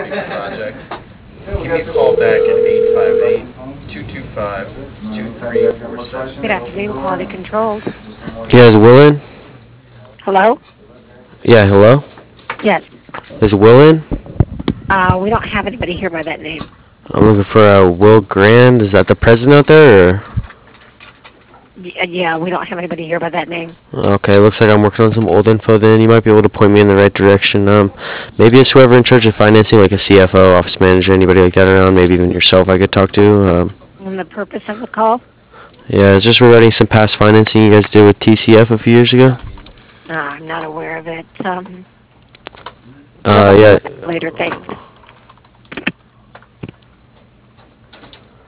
project, give me a call back at 858-225-2347. Good afternoon, quality control. Yeah, is Will in? Hello? Yeah, hello? Yes. Is Will in? We don't have anybody here by that name. I'm looking for Will Grand. Is that the president out there? Or? Yeah, we don't have anybody here by that name. Okay, looks like I'm working on some old info then. You might be able to point me in the right direction. Maybe it's whoever in charge of financing, like a CFO, office manager, anybody like that around. Maybe even yourself I could talk to. And the purpose of the call? Yeah, it's just regarding some past financing you guys did with TCF a few years ago. I'm not aware of it. We'll look Yeah. at it later, thanks.